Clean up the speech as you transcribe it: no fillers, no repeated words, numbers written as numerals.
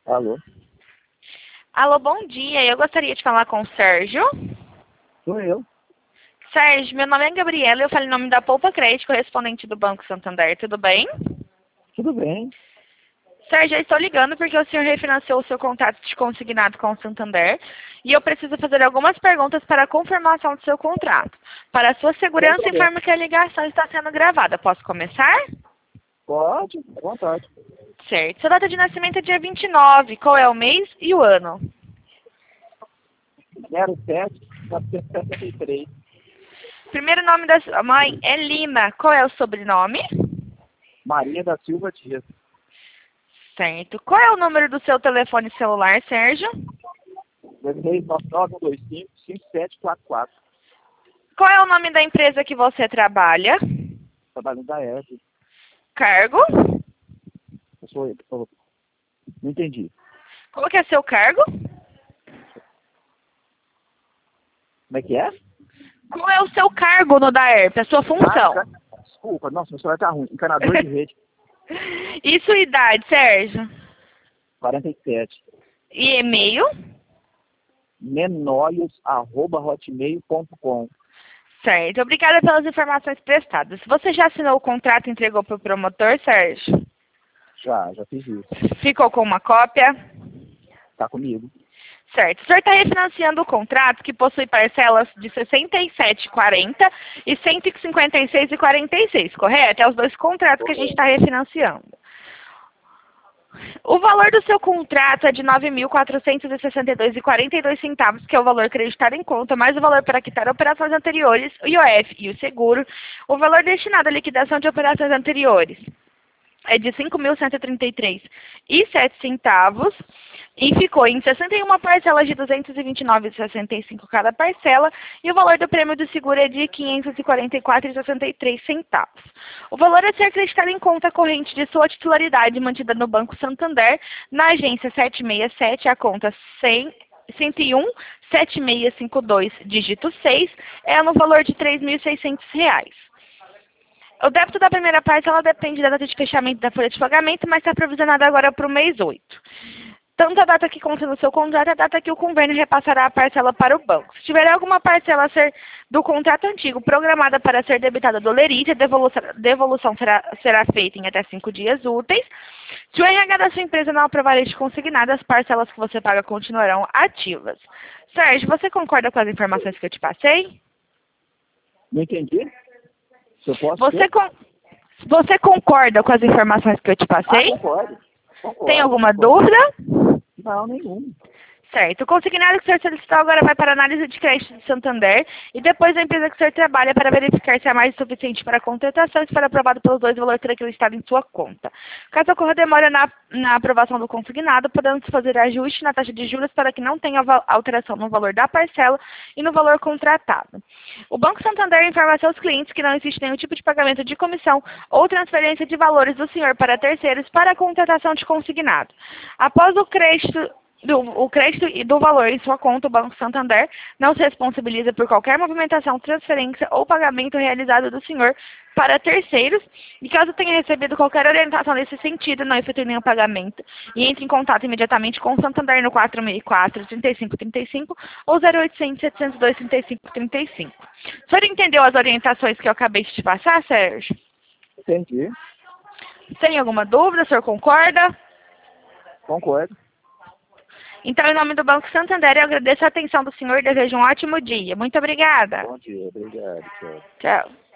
Alô? Alô, bom dia. Eu gostaria de falar com o Sérgio. Sou eu. Sérgio, meu nome é Gabriela e eu falo em nome da Poupa Crédito, correspondente do Banco Santander. Tudo bem? Tudo bem. Sérgio, eu estou ligando porque o senhor refinanciou o seu contrato de consignado com o Santander e eu preciso fazer algumas perguntas para a confirmação do seu contrato. Para a sua Sem segurança, problema. informo que a ligação está sendo gravada. Posso começar? Pode, à vontade. Certo. Sua data de nascimento é dia 29. Qual é o mês e o ano? 07-473. Primeiro nome da sua mãe é Lina. Qual é o sobrenome? Maria da Silva Dias. Certo. Qual é o número do seu telefone celular, Sérgio? 2699-125-5744. Qual é o nome da empresa que você trabalha? Trabalhando da ERG. Cargo? Eu sou ele. Não entendi. Qual que é seu cargo? Como é que é? Qual é o seu cargo no DAERP, a sua função? Desculpa, nossa, meu celular tá ruim. Encanador de rede. E sua idade, Sérgio? 47. E e-mail? menolios@hotmail.com. Certo. Obrigada pelas informações prestadas. Você já assinou o contrato e entregou para o promotor, Sérgio? Já fiz isso. Ficou com uma cópia? Tá comigo. Certo. O senhor está refinanciando o contrato que possui parcelas de 67,40 e 156,46, correto? É os dois contratos que a gente está refinanciando. O valor do seu contrato é de R$ 9.462,42, que é o valor acreditado em conta, mais o valor para quitar operações anteriores, o IOF e o seguro. O valor destinado à liquidação de operações anteriores é de R$ 5.133,07 e ficou em 61 parcelas de R$ 229,65 cada parcela e o valor do prêmio do seguro é de R$ 544,63. O valor a ser acreditado em conta corrente de sua titularidade mantida no Banco Santander, na agência 767, a conta 101-7652, dígito 6, é no valor de R$ 3.600. O débito da primeira parcela depende da data de fechamento da folha de pagamento, mas está provisionado agora para o mês 8. Tanto a data que consta no seu contrato, a data que o convênio repassará a parcela para o banco. Se tiver alguma parcela a ser do contrato antigo programada para ser debitada do lerite, a devolução será feita em até 5 dias úteis. Se o RH da sua empresa não aprovar este consignado, as parcelas que você paga continuarão ativas. Sérgio, você concorda com as informações que eu te passei? Não entendi? Se eu posso Você concorda com as informações que eu te passei? Concordo. Tem alguma dúvida? Não, nenhum. Certo. O consignado que o senhor solicitou agora vai para a análise de crédito de Santander e depois a empresa que o senhor trabalha para verificar se é mais suficiente para a contratação e se for aprovado pelos dois, o valor será acreditado em sua conta. Caso ocorra demora na aprovação do consignado, podemos fazer ajuste na taxa de juros para que não tenha alteração no valor da parcela e no valor contratado. O Banco Santander informa a seus clientes que não existe nenhum tipo de pagamento de comissão ou transferência de valores do senhor para terceiros para a contratação de consignado. Após o crédito e do valor em sua conta, o Banco Santander não se responsabiliza por qualquer movimentação, transferência ou pagamento realizado do senhor para terceiros e caso tenha recebido qualquer orientação nesse sentido, não efetue nenhum pagamento e entre em contato imediatamente com o Santander no 464-3535 ou 0800-702-3535. O senhor entendeu as orientações que eu acabei de te passar, Sérgio? Entendi. Tem alguma dúvida? O senhor concorda? Concordo. Então, em nome do Banco Santander, eu agradeço a atenção do senhor e desejo um ótimo dia. Muito obrigada. Bom dia. Obrigado. Tchau. Tchau.